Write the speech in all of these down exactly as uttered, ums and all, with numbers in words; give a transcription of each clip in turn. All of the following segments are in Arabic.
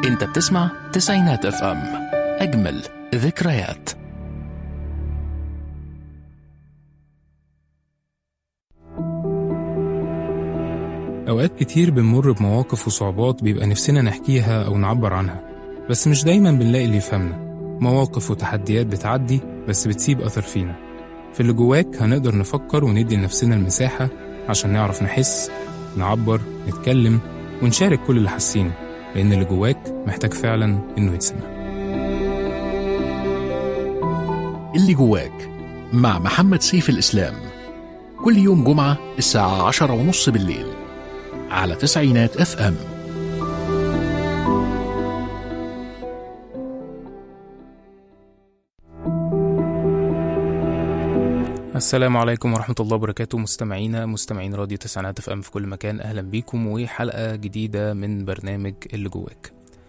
انت بتسمع تسعينات اف ام، اجمل ذكريات. أوقات كتير بنمر بمواقف وصعوبات بيبقى نفسنا نحكيها أو نعبر عنها، بس مش دايما بنلاقي اللي يفهمنا. مواقف وتحديات بتعدي بس بتسيب أثر فينا. في اللي جواك هنقدر نفكر وندي لنفسنا المساحة عشان نعرف نحس، نعبر، نتكلم ونشارك كل اللي حاسينه، لأن اللي جواك محتاج فعلا إنه يتسمع. اللي جواك مع محمد سيف الإسلام، كل يوم جمعة الساعة عشرة ونص بالليل على تسعينات اف ام. السلام عليكم ورحمة الله وبركاته، مستمعينا مستمعين راديو تسعينات اف ام في كل مكان، أهلا بيكم وحلقة جديدة من برنامج اللي جواك.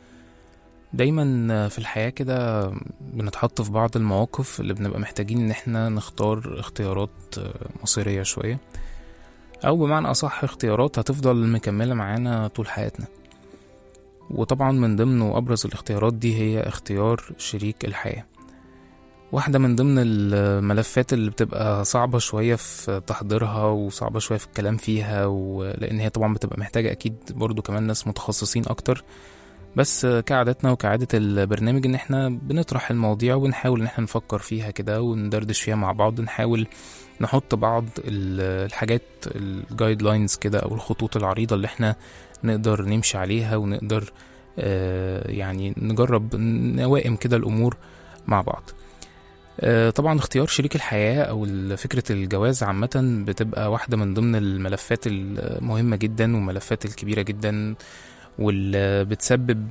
دايما في الحياة كده بنتحط في بعض المواقف اللي بنبقى محتاجين ان احنا نختار اختيارات مصيرية شوية، او بمعنى اصح اختيارات هتفضل مكملة معانا طول حياتنا. وطبعا من ضمن وابرز الاختيارات دي هي اختيار شريك الحياة. واحدة من ضمن الملفات اللي بتبقى صعبة شوية في تحضيرها وصعبة شوية في الكلام فيها، ولأن هي طبعا بتبقى محتاجة أكيد برضو كمان ناس متخصصين أكتر. بس كعادتنا وكعادة البرنامج ان احنا بنطرح المواضيع ونحاول ان احنا نفكر فيها كده وندردش فيها مع بعض، نحاول نحط بعض الحاجات الجايد لاينز كده او الخطوط العريضة اللي احنا نقدر نمشي عليها، ونقدر اه يعني نجرب نوائم كده الامور مع بعض. اه طبعا اختيار شريك الحياة او فكرة الجواز عامة بتبقى واحدة من ضمن الملفات المهمة جدا والملفات الكبيرة جدا، واللي بتسبب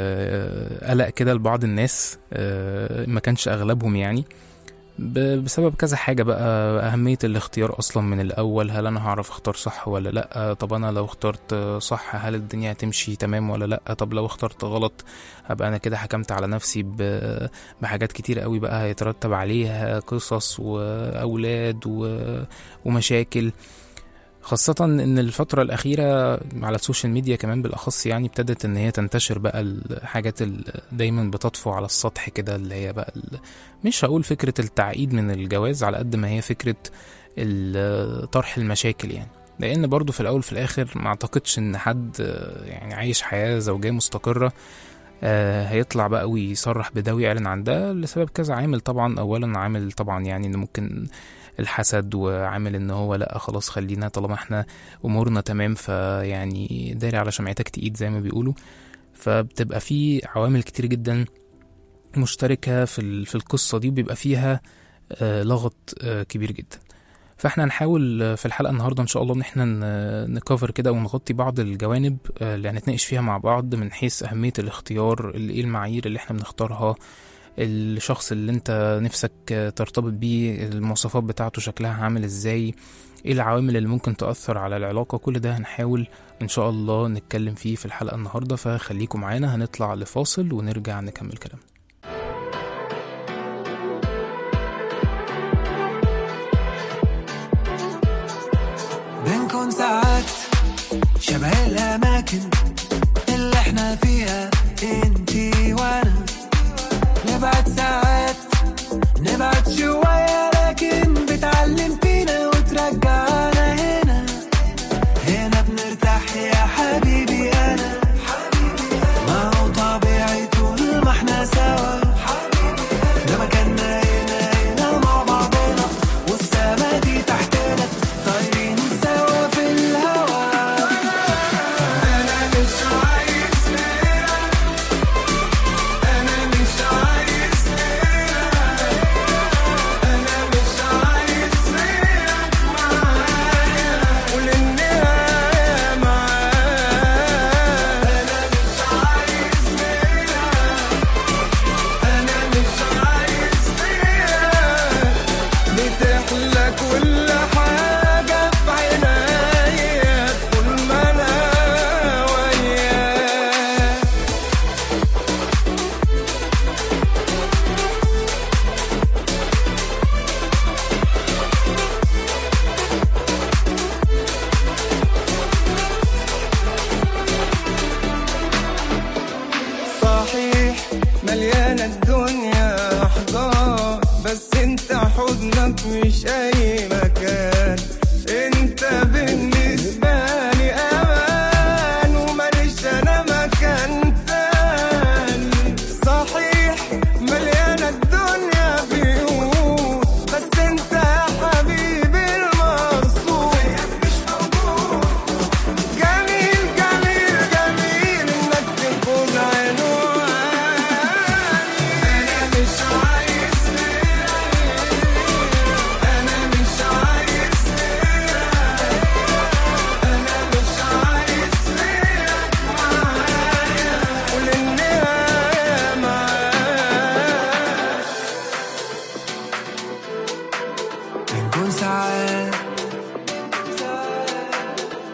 قلق كده لبعض الناس، ما كانش اغلبهم يعني، بسبب كذا حاجة بقى. اهمية الاختيار اصلا من الاول، هل انا هعرف اختار صح ولا لا؟ طب انا لو اخترت صح هل الدنيا هتمشي تمام ولا لا؟ طب لو اخترت غلط هبقى انا كده حكمت على نفسي بحاجات كتير قوي بقى هيترتب عليها قصص واولاد ومشاكل. خاصة ان الفترة الاخيرة على السوشيال ميديا كمان بالاخص يعني ابتدت ان هي تنتشر بقى الحاجات اللي دايما بتطفو على السطح كده، اللي هي بقى مش هقول فكرة التعقيد من الجواز على قد ما هي فكرة طرح المشاكل يعني. لان برضو في الاول في الاخر ما اعتقدش ان حد يعني عايش حياة زوجية مستقرة هيطلع بقى ويصرح بده ويعلن عن ده لسبب كذا عامل. طبعا اولا عامل طبعا يعني ان ممكن الحسد، وعامل ان هو لا خلاص خلينا طالما احنا امورنا تمام فيعني داري على شمعتك تقيد زي ما بيقولوا. فبتبقى في عوامل كتير جدا مشتركة في في القصة دي، وبيبقى فيها لغط كبير جدا. فاحنا هنحاول في الحلقة النهاردة ان شاء الله ان احنا نكفر كده ونغطي بعض الجوانب اللي هنتناقش فيها مع بعض، من حيث اهمية الاختيار، ايه المعايير اللي احنا بنختارها، الشخص اللي انت نفسك ترتبط بيه المواصفات بتاعته شكلها عامل ازاي، ايه العوامل اللي ممكن تأثر على العلاقة. كل ده هنحاول ان شاء الله نتكلم فيه في الحلقة النهاردة، فخليكم معانا. هنطلع لفاصل ونرجع نكمل كلام. بنكون ساعات شبه الأماكن اللي احنا فيها انتي وانا، نبعد ساعات نبعد شوية لكن بتعلم فينا وترجعنا هنا. هنا بنرتاح يا حبيبي أنا، ما هو طبيعي طول ما احنا سوا، ده مكاننا هنا هنا مع بعضنا، والسما دي تحتنا طايرين سوا في الهوا. أنا مش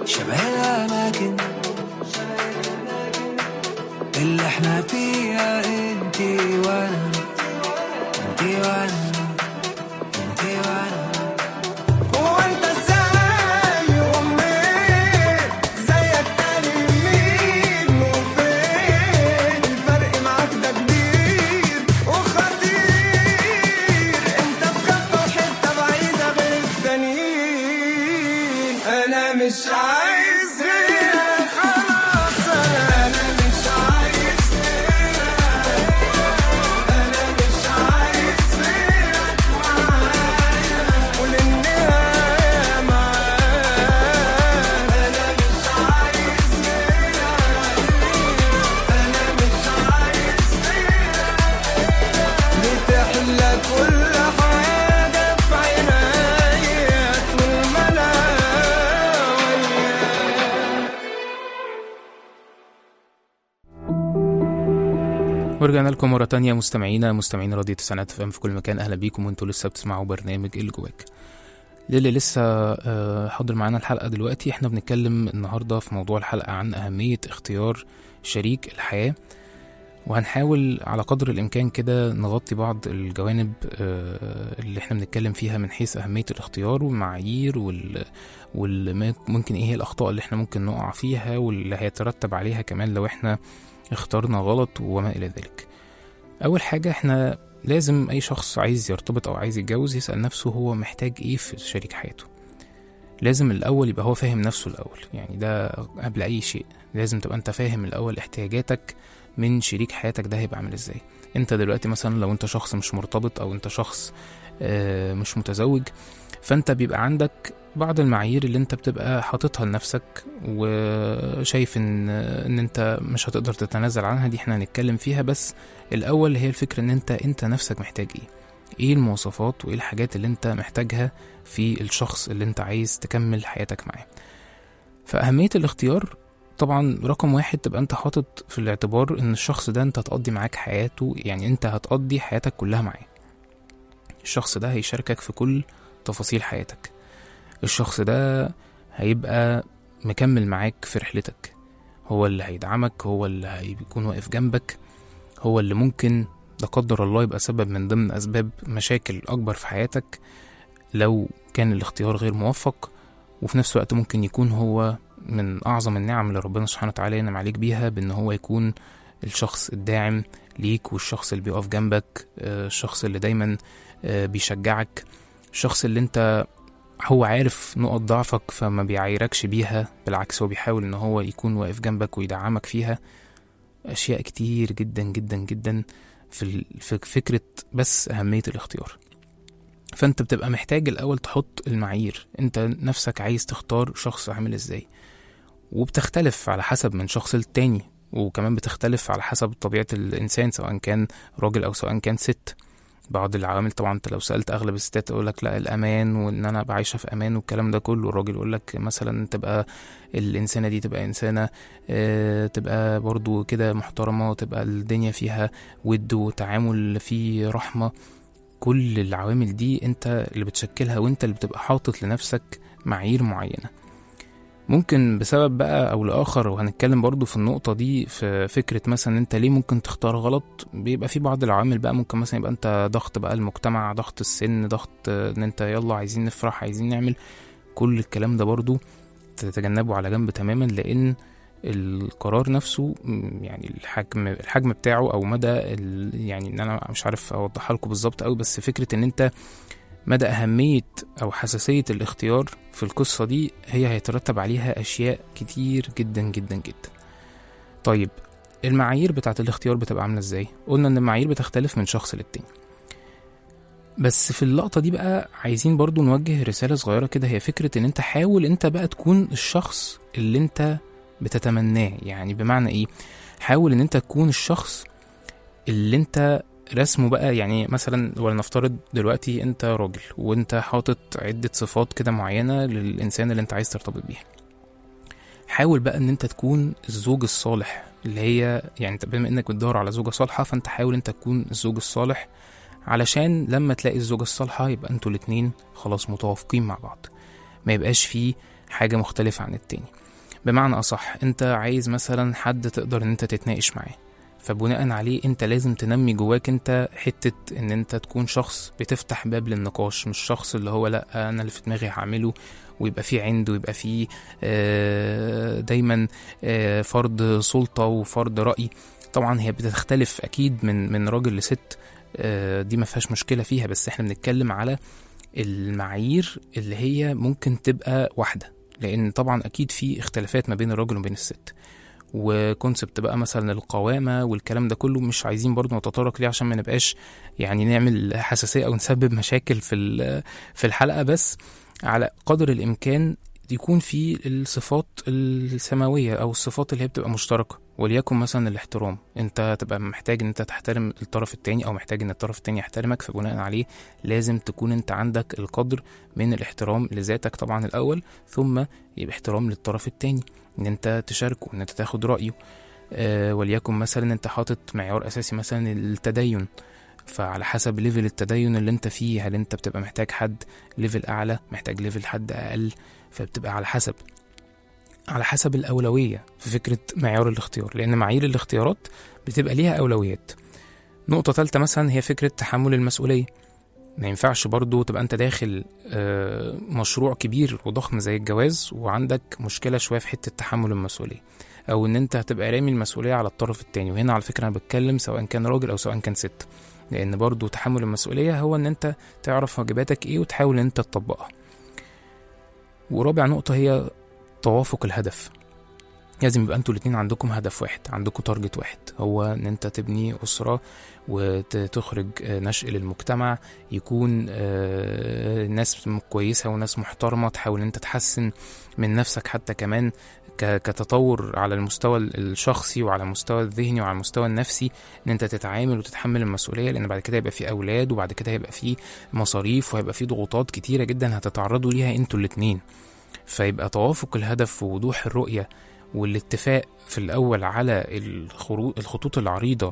شبه الأماكن اللي احنا فيها انتي وانا انتي وانا انتي وانا. وانت ازاي ومين زيك تاني مين وفين؟ الفرق معاك ده كبير وخطير، انت في كفة وحتة بعيدة غير التانيين. انا مش عايز غيرك خلاص، انا مش عايز غيرك، انا مش عايز غيرك معايا وللنهاية معاك. انا مش عايز غيرك، انا مش عايز غيرك، بتحلى كل حاجة في عينيا طول ما انا ورجعنا لكم مرة تانية مستمعينا مستمعين راديو تسعينات اف ام في كل مكان. أهلا بيكم وانتوا لسه بتسمعوا برنامج اللي جواك. للي لسه آه، حاضر معانا الحلقة دلوقتي، احنا بنتكلم النهاردة في موضوع الحلقة عن أهمية اختيار شريك الحياة، وهنحاول على قدر الإمكان كده نغطي بعض الجوانب آه، اللي احنا بنتكلم فيها من حيث أهمية الاختيار والمعايير وال وممكن ايه هي الأخطاء اللي احنا ممكن نقع فيها واللي هيترتب عليها كمان لو احنا اخترنا غلط وما إلى ذلك. أول حاجة احنا لازم أي شخص عايز يرتبط أو عايز يتجوز يسأل نفسه هو محتاج ايه في شريك حياته. لازم الأول يبقى هو فاهم نفسه الأول، يعني ده قبل أي شيء. لازم تبقى أنت فاهم الأول احتياجاتك من شريك حياتك ده هيبقى عامل ازاي. انت دلوقتي مثلا لو انت شخص مش مرتبط أو انت شخص اه مش متزوج، فانت بيبقى عندك بعض المعايير اللي انت بتبقى حاططها لنفسك وشايف ان ان انت مش هتقدر تتنازل عنها. دي احنا هنتكلم فيها، بس الاول هي الفكرة ان انت انت نفسك محتاج ايه، ايه المواصفات وايه الحاجات اللي انت محتاجها في الشخص اللي انت عايز تكمل حياتك معاه. فأهمية الاختيار طبعا رقم واحد تبقى انت حاطط في الاعتبار ان الشخص ده انت هتقضي معاك حياته، يعني انت هتقضي حياتك كلها معاه. الشخص ده هيشاركك في كل تفاصيل حياتك، الشخص ده هيبقى مكمل معاك في رحلتك، هو اللي هيدعمك، هو اللي هيكون واقف جنبك، هو اللي ممكن لا قدر الله يبقى سبب من ضمن أسباب مشاكل أكبر في حياتك لو كان الاختيار غير موفق. وفي نفس الوقت ممكن يكون هو من أعظم النعم اللي ربنا سبحانه وتعالى ينعم عليك بيها، بأن هو يكون الشخص الداعم ليك والشخص اللي بيقف جنبك، الشخص اللي دايما بيشجعك، الشخص اللي انت هو عارف نقط ضعفك فما بيعايركش بيها، بالعكس هو بيحاول ان هو يكون واقف جنبك ويدعمك فيها. اشياء كتير جدا جدا جدا في فكرة بس أهمية الاختيار. فانت بتبقى محتاج الاول تحط المعايير، انت نفسك عايز تختار شخص عامل ازاي، وبتختلف على حسب من شخص للتاني، وكمان بتختلف على حسب طبيعة الانسان سواء كان راجل او سواء كان ست. بعض العوامل طبعا انت لو سألت اغلب الستات يقولك لا الامان وان انا ابقى عايشة في امان والكلام ده كله، والراجل يقولك مثلا تبقى الانسانة دي تبقى انسانة اه تبقى برضو كده محترمة وتبقى الدنيا فيها ود وتعامل فيه رحمة. كل العوامل دي انت اللي بتشكلها وانت اللي بتبقى حاطط لنفسك معايير معينة. ممكن بسبب بقى او لاخر، وهنتكلم برضو في النقطة دي في فكرة مثلا انت ليه ممكن تختار غلط، بيبقى في بعض العوامل بقى. ممكن مثلا يبقى انت ضغط بقى المجتمع، ضغط السن، ضغط ان انت يلا عايزين نفرح عايزين نعمل كل الكلام ده برضو تتجنبه على جنب تماما، لان القرار نفسه يعني الحجم الحجم بتاعه او مدى يعني ان انا مش عارف اوضحها لكم بالظبط قوي، بس فكرة ان انت مدى أهمية أو حساسية الاختيار في القصة دي هي هيترتب عليها أشياء كتير جدا جدا جدا. طيب المعايير بتاعت الاختيار بتبقى عاملة ازاي؟ قلنا ان المعايير بتختلف من شخص للتاني، بس في اللقطة دي بقى عايزين برضو نوجه رسالة صغيرة كده، هي فكرة ان انت حاول انت بقى تكون الشخص اللي انت بتتمناه. يعني بمعنى ايه؟ حاول ان انت تكون الشخص اللي انت رسمه بقى. يعني مثلا ولنفترض دلوقتي انت راجل وانت حاطط عدة صفات كده معينة للإنسان اللي انت عايز ترتبط بيه. حاول بقى ان انت تكون الزوج الصالح، اللي هي يعني بما انك بتدور على زوجة صالحة فانت حاول انت تكون الزوج الصالح، علشان لما تلاقي الزوجة الصالحة يبقى انتوا الاتنين خلاص متوافقين مع بعض، ما يبقاش فيه حاجة مختلفة عن التاني. بمعنى أصح أنت عايز مثلا حد تقدر أن أنت تتناقش معاه، فبناء عليه أنت لازم تنمي جواك أنت حتة أن أنت تكون شخص بتفتح باب للنقاش، مش شخص اللي هو لأ أنا اللي في دماغي هعمله ويبقى فيه عند ويبقى فيه دايما فرض سلطة وفرض رأي. طبعا هي بتختلف أكيد من من راجل لست، دي ما فيهاش مشكلة فيها، بس احنا بنتكلم على المعايير اللي هي ممكن تبقى واحدة، لأن طبعا أكيد في اختلافات ما بين الراجل وبين الست، وكونسبت بقى مثلا القوامة والكلام ده كله مش عايزين برضو نتطرق ليه عشان ما نبقاش يعني نعمل حساسية أو نسبب مشاكل في في الحلقة. بس على قدر الإمكان يكون في الصفات السماوية أو الصفات اللي هي بتبقى مشتركة، وليكن مثلا الاحترام، انت تبقى محتاج ان انت تحترم الطرف التاني او محتاج ان الطرف التاني يحترمك، فبناء عليه لازم تكون انت عندك القدر من الاحترام لذاتك طبعا الاول، ثم يبقى احترام للطرف التاني ان انت تشاركه ان انت تاخد رأيه. آه وليكن مثلا انت حاطط معيار اساسي مثلا التدين، فعلى حسب ليفل التدين اللي انت فيه، هل انت بتبقى محتاج حد ليفل اعلى، محتاج ليفل حد اقل، فبتبقى على حسب على حسب الأولوية في فكرة معيار الاختيار، لأن معايير الاختيارات بتبقى ليها أولويات. نقطة ثالثة مثلا هي فكرة تحمل المسؤولية. ما ينفعش برضو تبقى أنت داخل مشروع كبير وضخم زي الجواز وعندك مشكلة شوية في حتة تحمل المسؤولية، أو أن أنت هتبقى رامي المسؤولية على الطرف التاني. وهنا على فكرة أنا بتكلم سواء كان راجل أو سواء كان ست، لأن برضو تحمل المسؤولية هو أن أنت تعرف واجباتك إيه وتحاول أن أنت تطبقها. ورابع نقطة هي توافق الهدف. لازم يبقى انتوا الاتنين عندكم هدف واحد، عندكم تارجت واحد، هو ان انت تبني أسرة وتخرج نشء للمجتمع، يكون ناس كويسة وناس محترمة، تحاول ان انت تحسن من نفسك حتى كمان كتطور على المستوى الشخصي وعلى المستوى الذهني وعلى المستوى النفسي، ان انت تتعامل وتتحمل المسؤولية، لان بعد كده يبقى في اولاد وبعد كده يبقى في مصاريف وهيبقى في ضغوطات كتيرة جدا هتتعرضوا ليها انتوا الاتنين. فيبقى توافق الهدف ووضوح الرؤية والاتفاق في الأول على الخطوط العريضة،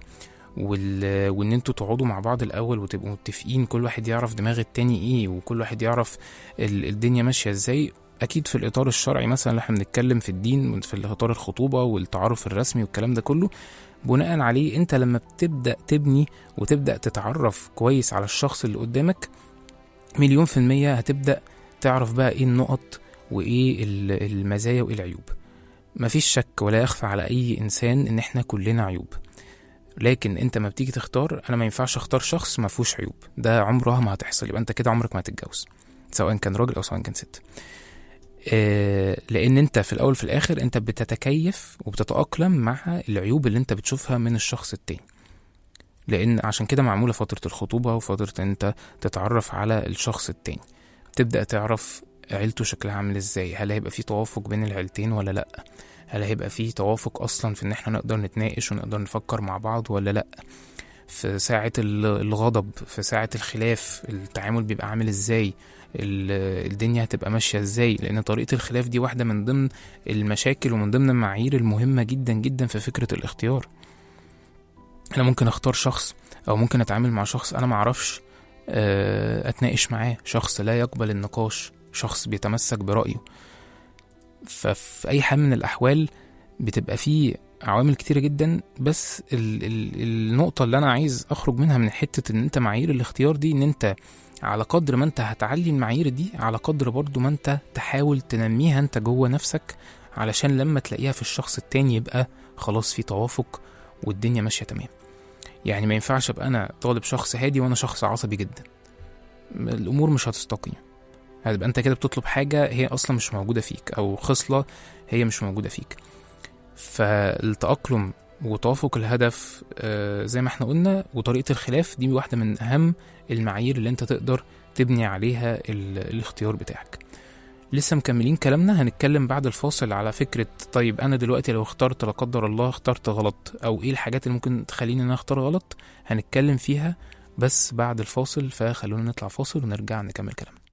وان انتوا تقعدوا مع بعض الأول وتبقوا متفقين، كل واحد يعرف دماغ التاني ايه وكل واحد يعرف الدنيا ماشية ازاي، أكيد في الإطار الشرعي مثلا اللي احنا بنتكلم في الدين، في إطار الخطوبة والتعارف الرسمي والكلام ده كله. بناء عليه انت لما بتبدأ تبني وتبدأ تتعرف كويس على الشخص اللي قدامك مليون في المية هتبدأ تعرف بقى ايه النقط وايه المزايا وايه العيوب. مفيش شك ولا يخفى على اي انسان ان احنا كلنا عيوب، لكن انت ما بتيجي تختار، انا ما ينفعش اختار شخص ما فيهوش عيوب، ده عمرها ما هتحصل، يبقى انت كده عمرك ما هتتجوز سواء كان راجل او سواء كان ست. آه لان انت في الاول في الاخر انت بتتكيف وبتتأقلم مع العيوب اللي انت بتشوفها من الشخص التاني، لان عشان كده معمولة فترة الخطوبة وفترة انت تتعرف على الشخص التاني، تبدأ تعرف عيلته شكلها عامل ازاي، هل هيبقى في توافق بين العيلتين ولا لا، هل هيبقى في توافق اصلا في ان احنا نقدر نتناقش ونقدر نفكر مع بعض ولا لا، في ساعة الغضب، في ساعة الخلاف التعامل بيبقى عامل ازاي، الدنيا هتبقى ماشية ازاي، لان طريقة الخلاف دي واحدة من ضمن المشاكل ومن ضمن المعايير المهمة جدا جدا في فكرة الاختيار. انا ممكن اختار شخص او ممكن اتعامل مع شخص انا معرفش اتناقش معاه، شخص لا يقبل النقاش، شخص بيتمسك برأيه. ففي أي حال من الأحوال بتبقى فيه عوامل كتيرة جدا، بس ال ال النقطة اللي أنا عايز أخرج منها من حتة إن أنت معايير الاختيار دي، إن أنت على قدر ما أنت هتعلي المعايير دي على قدر برضو ما أنت تحاول تنميها أنت جوه نفسك، علشان لما تلاقيها في الشخص التاني يبقى خلاص في توافق والدنيا ماشية تمام. يعني ما ينفعش أبقى أنا طالب شخص هادي وأنا شخص عصبي جدا، الأمور مش هتستقيم، هتبقى انت كده بتطلب حاجة هي اصلا مش موجودة فيك، او خصلة هي مش موجودة فيك. فالتأقلم وتوافق الهدف آه زي ما احنا قلنا وطريقة الخلاف دي واحدة من اهم المعايير اللي انت تقدر تبني عليها الاختيار بتاعك. لسه مكملين كلامنا، هنتكلم بعد الفاصل على فكرة طيب انا دلوقتي لو اخترت لا قدر الله اخترت غلط، او ايه الحاجات اللي ممكن تخليني انا اختار غلط، هنتكلم فيها بس بعد الفاصل. فخلونا نطلع فاصل ونرجع نكمل كلامنا.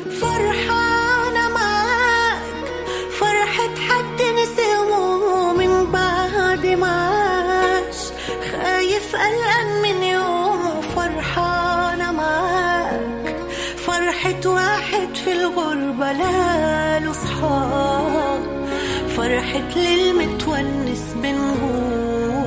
فرحانة معاك فرحة حد نسمه من بعد معاش، خايف قلقان من يوم. فرحانة معاك فرحة واحد في الغربة لاله صحاب، فرحة للمتونس بنقول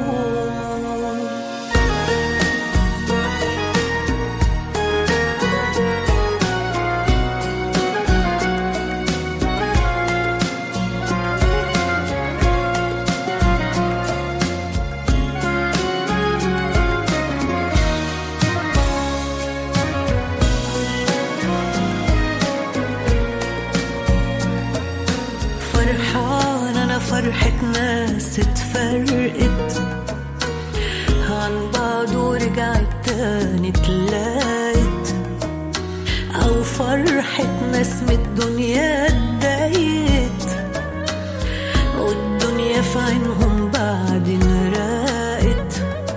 فرحة ناس اتفرقت عن بعض ورجعت تاني تلاقت، أو فرحة ناس من الدنيا اتضايقت والدنيا في عينهم بعدين راقت،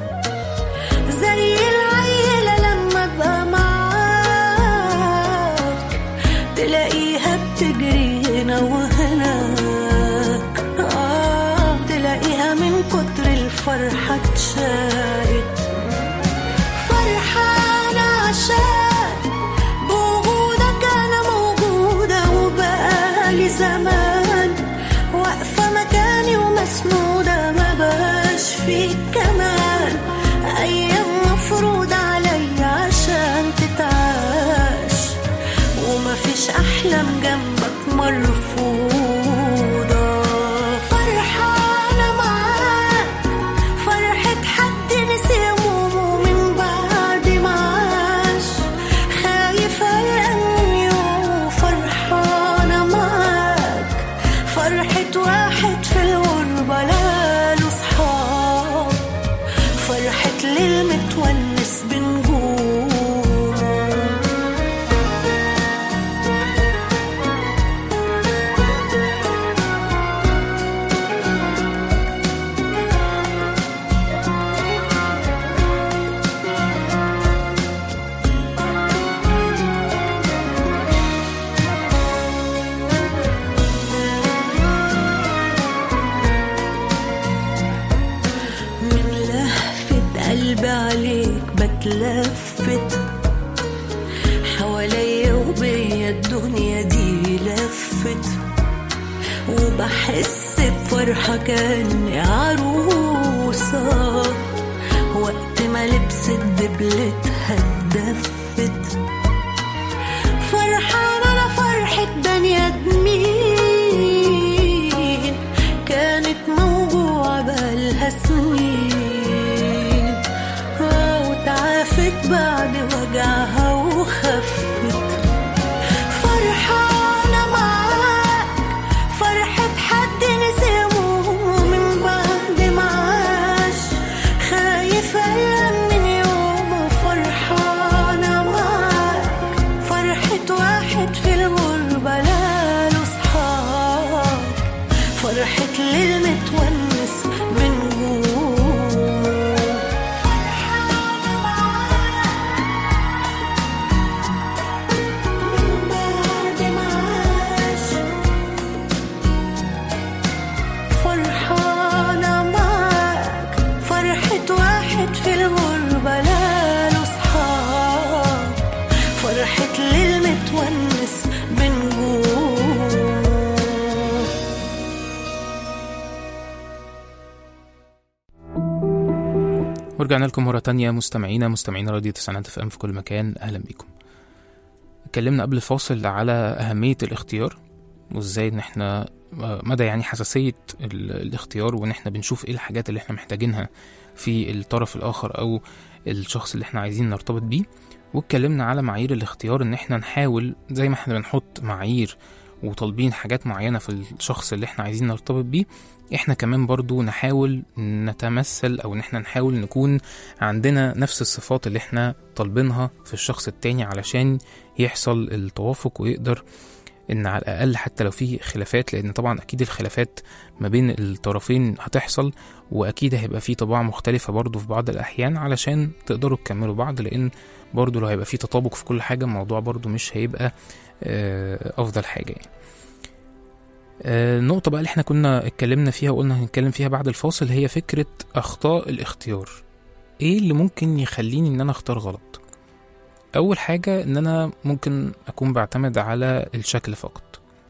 زي العيلة لما ابقى معاك تلاقيها بتجري هنا وهناك، من كتر الفرحة اتشاقت. فرحانة عشان بوجودك أنا موجودة وبقالي زمان واقفة مكاني ومسنودة، ما بقاش فيك كمان أيام مفروض عليا عشان تتعاش، ومفيش أحلام جنبك مرفوضة. للمتونس بنقول عليك بتلفت حواليا وبيا الدنيا دي لفت، وبحس بفرحة كأني عروسة وقت ما لبست دبلتها اتدفت. فرحانة أنا فرحة بني آدمين كانت موجوعة بقالها سنين وتعافت بعد وجعها وخفت. فرحانة معاك فرحة حد نسي همومه من بعد ما عاش، خايفة من يومه. فرحانة معاك فرحة واحد في الغربة لاله صحاب، فرحة للمتونس بنقول في الغربة لاله صحاب، فرحة للمتونس بنقول. ورجعنا لكم مرة تانية مستمعينا مستمعين راديو تسعينات اف ام في كل مكان، أهلا بكم. اتكلمنا قبل الفاصل على أهمية الاختيار وازاي ان احنا مدى يعني حساسية الاختيار، وان احنا بنشوف ايه الحاجات اللي احنا محتاجينها في الطرف الآخر أو الشخص اللي احنا عايزين نرتبط بيه. واتكلمنا على معايير الاختيار، ان احنا نحاول زي ما احنا بنحط معايير وطالبين حاجات معينة في الشخص اللي احنا عايزين نرتبط بيه، احنا كمان برضو نحاول نتمثل او ان احنا نحاول نكون عندنا نفس الصفات اللي احنا طالبينها في الشخص التاني علشان يحصل التوافق ويقدر ان على الاقل حتى لو في خلافات، لان طبعا اكيد الخلافات ما بين الطرفين هتحصل واكيد هيبقى في طباع مختلفة برضو في بعض الاحيان علشان تقدروا تكملوا بعض، لان برضو لو هيبقى في تطابق في كل حاجة الموضوع برضو مش هيبقى افضل حاجة يعني. النقطة بقى اللي احنا كنا اتكلمنا فيها وقلنا هنتكلم فيها بعد الفاصل هي فكرة اخطاء الاختيار. ايه اللي ممكن يخليني ان انا اختار غلط؟ اول حاجة ان انا ممكن اكون بعتمد على الشكل فقط،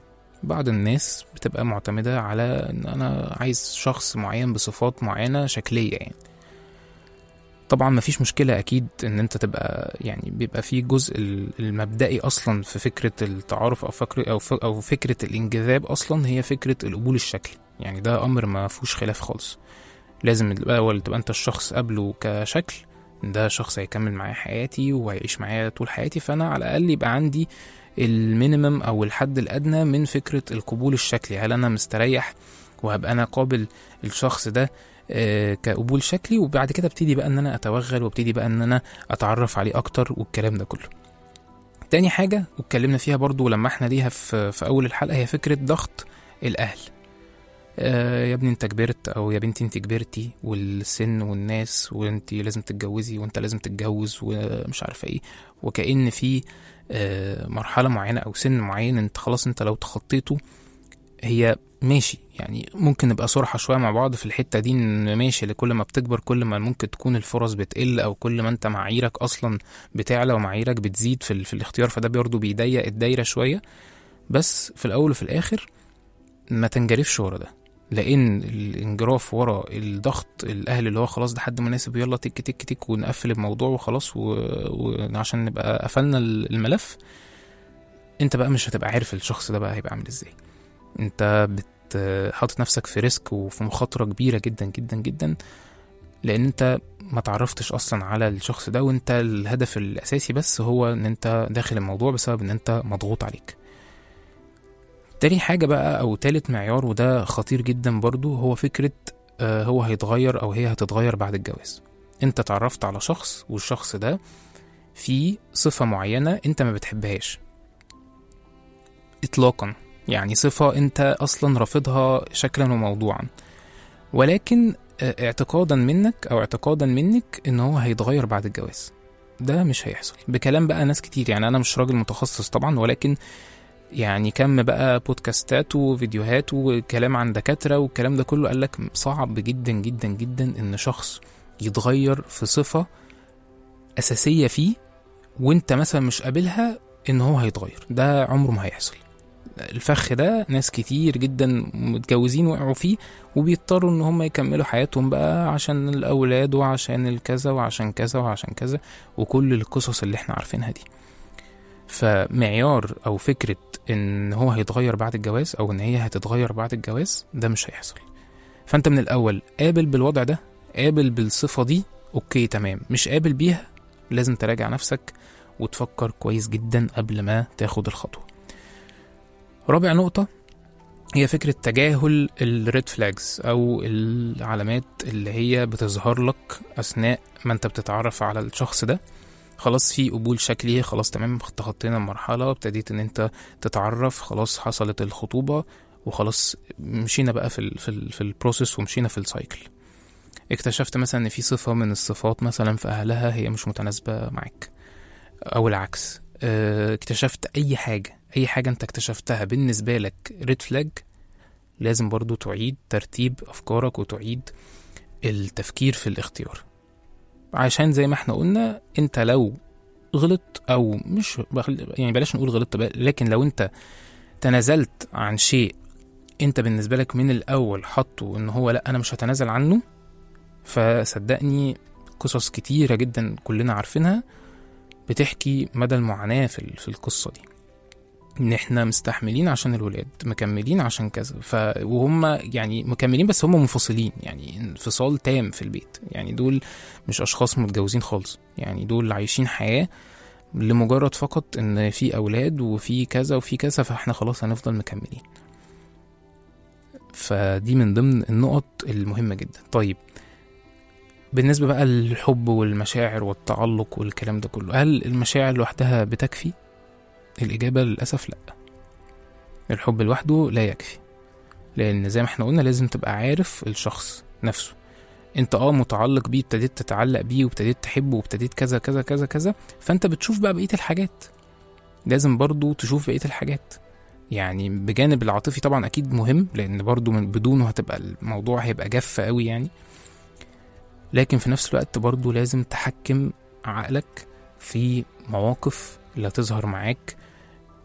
بعض الناس بتبقى معتمدة على ان انا عايز شخص معين بصفات معينة شكلية يعني. طبعا مفيش مشكلة اكيد ان انت تبقى يعني بيبقى فيه جزء المبدئي اصلا في فكرة التعارف او فكرة او, أو فكرة الانجذاب اصلا هي فكرة القبول الشكلي، يعني ده امر ما فيهوش خلاف خالص. لازم الاول تبقى انت الشخص قبله كشكل، ده شخص هيكمل معايا حياتي وهيعيش معايا طول حياتي، فانا على الاقل يبقى عندي المينيمم او الحد الادنى من فكرة القبول الشكلي. هل انا مستريح وهبقى انا قابل الشخص ده آه كقبول شكلي، وبعد كده ابتدي بقى ان انا اتوغل وابتدي بقى ان انا اتعرف عليه اكتر والكلام ده كله. تاني حاجة واتكلمنا فيها برضو لما احنا ليها في, في اول الحلقة هي فكرة ضغط الاهل. آه يا ابني انت كبرت، او يا بنتي انت كبرتي، والسن والناس وانت لازم تتجوزي وانت لازم تتجوز ومش عارفة ايه، وكأن في آه مرحلة معينة او سن معين انت خلاص انت لو تخطيته هي ماشي. يعني ممكن نبقى صراحة شوية مع بعض في الحتة دي ان ماشي، لكل ما بتكبر كل ما ممكن تكون الفرص بتقل، او كل ما انت معاييرك اصلا بتعلى ومعاييرك بتزيد في, في الاختيار، فده برضه بيضيق الدايرة شوية. بس في الاول وفي الاخر ما تنجرفش ورا ده، لان الانجراف ورا الضغط الاهل اللي هو خلاص ده حد مناسب يلا تك تك تك ونقفل الموضوع وخلاص وعشان نبقى قفلنا الملف، انت بقى مش هتبقى عارف الشخص ده بقى هيبقى عامل ازاي. انت بتحط نفسك في ريسك وفي مخاطرة كبيرة جدا جدا جدا، لان انت ما تعرفتش اصلا على الشخص ده، وانت الهدف الاساسي بس هو ان انت داخل الموضوع بسبب ان انت مضغوط عليك. تاني حاجة بقى او تالت معيار وده خطير جدا برضو هو فكرة آه هو هيتغير او هي هتتغير بعد الجواز. انت تعرفت على شخص والشخص ده فيه صفة معينة انت ما بتحبهاش اطلاقا، يعني صفة انت اصلا رافضها شكلا وموضوعا، ولكن اعتقادا منك او اعتقادا منك ان هو هيتغير بعد الجواز. ده مش هيحصل بكلام بقى ناس كتير، يعني انا مش راجل متخصص طبعا، ولكن يعني كم بقى بودكاستات وفيديوهات وكلام عن دكاترة والكلام ده كله قالك صعب جدا جدا جدا ان شخص يتغير في صفة اساسية فيه وانت مثلا مش قابلها ان هو هيتغير. ده عمره ما هيحصل. الفخ ده ناس كتير جدا متجوزين وقعوا فيه وبيضطروا ان هم يكملوا حياتهم بقى عشان الاولاد وعشان الكذا وعشان كذا وعشان كذا وكل القصص اللي احنا عارفينها دي. فمعيار او فكرة ان هو هيتغير بعد الجواز او ان هي هتتغير بعد الجواز ده مش هيحصل. فانت من الاول قابل بالوضع ده، قابل بالصفة دي، اوكي تمام. مش قابل بيها لازم تراجع نفسك وتفكر كويس جدا قبل ما تاخد الخطوة. رابع نقطة هي فكرة تجاهل الريد فلاجز أو العلامات اللي هي بتظهر لك أثناء ما أنت بتتعرف على الشخص ده. خلاص في قبول شكلي، خلاص تمام تخطينا المرحلة، ابتديت ان انت تتعرف، خلاص حصلت الخطوبة وخلاص مشينا بقى في ال في, ال في البروسيس ومشينا في السايكل. اكتشفت مثلا ان في صفة من الصفات مثلا في أهلها هي مش متناسبة معك أو العكس. اكتشفت أي حاجة أي حاجة أنت اكتشفتها بالنسبة لك ريد فلاج، لازم برضو تعيد ترتيب أفكارك وتعيد التفكير في الاختيار. عشان زي ما احنا قلنا انت لو غلط او مش يعني بلاش نقول غلطت بقى، لكن لو انت تنازلت عن شيء انت بالنسبة لك من الاول حطه ان هو لا انا مش هتنازل عنه، فصدقني قصص كتيرة جدا كلنا عارفينها بتحكي مدى المعاناة في, في القصة دي، ان احنا مستحملين عشان الولاد، مكملين عشان كذا، ف وهم يعني مكملين بس هم منفصلين، يعني انفصال تام في البيت. يعني دول مش اشخاص متجوزين خالص، يعني دول عايشين حياة لمجرد فقط ان في اولاد وفي كذا وفي كذا، فاحنا خلاص هنفضل مكملين. فدي من ضمن النقط المهمة جدا. طيب بالنسبة بقى للحب والمشاعر والتعلق والكلام ده كله، هل المشاعر لوحدها بتكفي؟ الإجابة للأسف لأ. الحب لوحده لا يكفي، لأن زي ما احنا قلنا لازم تبقى عارف الشخص نفسه. انت اه متعلق بيه، ابتديت تتعلق بيه وابتديت تحبه وابتديت كذا كذا كذا كذا، فانت بتشوف بقى بقية الحاجات. لازم برضو تشوف بقية الحاجات، يعني بجانب العاطفي طبعا أكيد مهم، لأن برضو من بدونه هتبقى الموضوع هيبقى جاف قوي يعني. لكن في نفس الوقت برضو لازم تحكم عقلك في مواقف اللي هتظهر معاك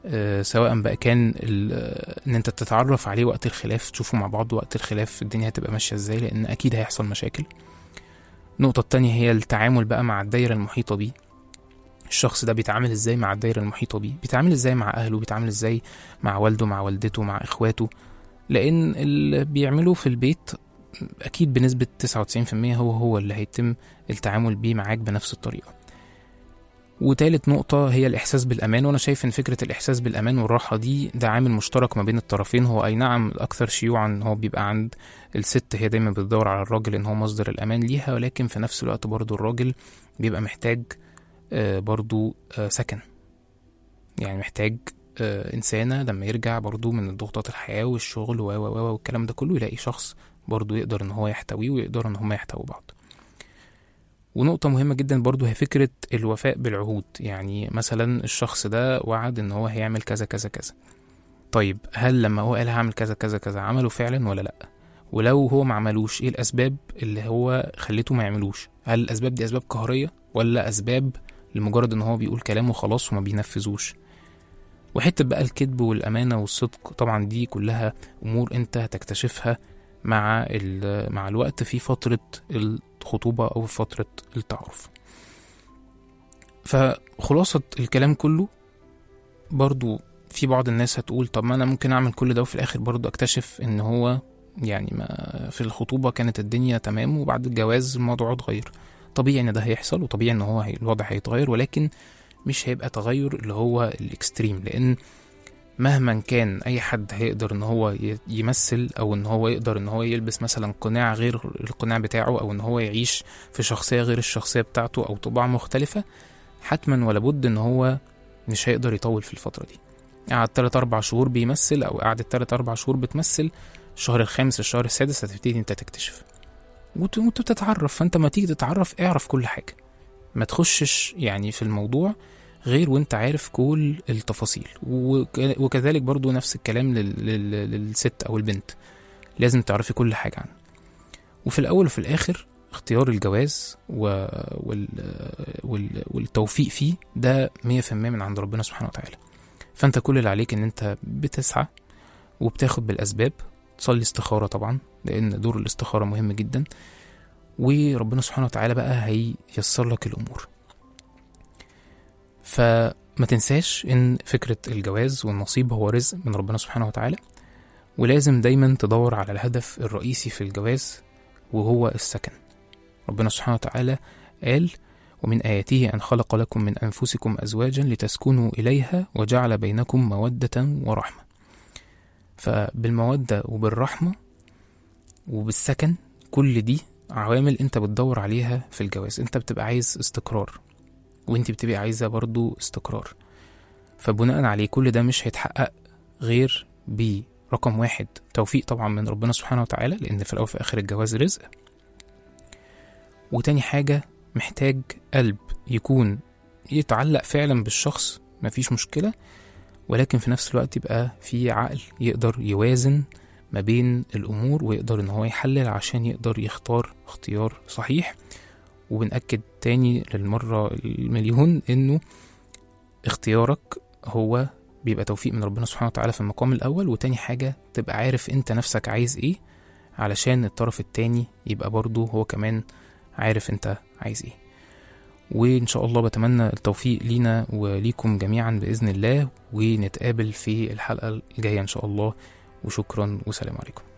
آه سواء بقى كان ان انت تتعرف عليه وقت الخلاف، تشوفوا مع بعض وقت الخلاف الدنيا هتبقى ماشية ازاي، لان اكيد هيحصل مشاكل. النقطة التانية هي التعامل بقى مع الدايرة المحيطة بيه. الشخص ده بيتعامل ازاي مع الدايرة المحيطة بيه، بيتعامل ازاي مع اهله، بيتعامل ازاي مع والده، مع والدته، مع اخواته، لان اللي بيعمله في البيت اكيد بنسبة تسعة وتسعين في المية هو هو اللي هيتم التعامل بيه معاك بنفس الطريقة. وتالت نقطة هي الإحساس بالأمان، وأنا شايف إن فكرة الإحساس بالأمان والراحة دي ده عامل مشترك ما بين الطرفين. هو أي نعم الأكثر شيوعا هو بيبقى عند الست، هي دايما بتدور على الراجل إن هو مصدر الأمان ليها، ولكن في نفس الوقت برضو الراجل بيبقى محتاج آه برضو آه سكن، يعني محتاج آه إنسانة لما يرجع برضو من الضغوطات الحياة والشغل و و والكلام ده كله يلاقي شخص برضو يقدر إن هو يحتويه ويقدر إن هم يحتووا بعض. ونقطة مهمة جدا برضو هي فكرة الوفاء بالعهود. يعني مثلا الشخص ده وعد ان هو هيعمل كذا كذا كذا، طيب هل لما هو قال هعمل كذا كذا كذا عمله فعلا ولا لأ؟ ولو هو ما عملوش ايه الأسباب اللي هو خليته ما يعملوش؟ هل الأسباب دي أسباب قهرية ولا أسباب لمجرد ان هو بيقول كلامه خلاص وما بينفذوش؟ وحتة بقى الكذب والأمانة والصدق طبعا دي كلها أمور انت هتكتشفها مع مع الوقت في فترة الخطوبة أو في فترة التعارف. فخلاصة الكلام كله برضو في بعض الناس هتقول طب ما أنا ممكن أعمل كل ده وفي الآخر برضو أكتشف إن هو يعني ما في الخطوبة كانت الدنيا تمام وبعد الجواز الموضوع اتغير. طبيعي إن ده هيحصل وطبيعي إن هو الوضع هيتغير، ولكن مش هيبقى تغير اللي هو الإكستريم، لأن مهما كان اي حد هيقدر ان هو يمثل او ان هو يقدر ان هو يلبس مثلا قناع غير القناع بتاعه او ان هو يعيش في شخصية غير الشخصية بتاعته او طباع مختلفة، حتما ولا بد ان هو مش هيقدر يطول في الفترة دي. قعد تلات اربع شهور بيمثل او قعدت تلات اربع شهور بتمثل، الشهر الخامس الشهر السادس هتبتدي انت تكتشف وتتعرف. فانت ما تيجي تتعرف اعرف كل حاجة، ما تخشش يعني في الموضوع غير وانت عارف كل التفاصيل. وكذلك برضو نفس الكلام للست او البنت، لازم تعرفي كل حاجة عنه. وفي الاول وفي الاخر اختيار الجواز والتوفيق فيه ده مية في المية من عند ربنا سبحانه وتعالى. فانت كل اللي عليك ان انت بتسعى وبتاخد بالاسباب، تصلي استخارة طبعا لان دور الاستخارة مهم جدا، وربنا سبحانه وتعالى بقى هييسر لك الامور. فما تنساش ان فكرة الجواز والنصيب هو رزق من ربنا سبحانه وتعالى، ولازم دايما تدور على الهدف الرئيسي في الجواز وهو السكن. ربنا سبحانه وتعالى قال ومن آياته أن خلق لكم من أنفسكم أزواجا لتسكنوا إليها وجعل بينكم مودة ورحمة. فبالمودة وبالرحمة وبالسكن كل دي عوامل انت بتدور عليها في الجواز. انت بتبقى عايز استقرار وانت بتبقى عايزة برضو استقرار، فبناء عليه كل ده مش هيتحقق غير برقم واحد توفيق طبعا من ربنا سبحانه وتعالى، لان في الاول وفي اخر الجواز رزق. وتاني حاجة محتاج قلب يكون يتعلق فعلا بالشخص مفيش مشكلة، ولكن في نفس الوقت يبقى في عقل يقدر يوازن ما بين الامور ويقدر ان هو يحلل عشان يقدر يختار اختيار صحيح. وبنأكد تاني للمرة المليون انه اختيارك هو بيبقى توفيق من ربنا سبحانه وتعالى في المقام الاول، وتاني حاجة تبقى عارف انت نفسك عايز ايه علشان الطرف التاني يبقى برضو هو كمان عارف انت عايز ايه. وان شاء الله بتمنى التوفيق لينا وليكم جميعا بإذن الله، ونتقابل في الحلقة الجاية ان شاء الله. وشكرا وسلام عليكم.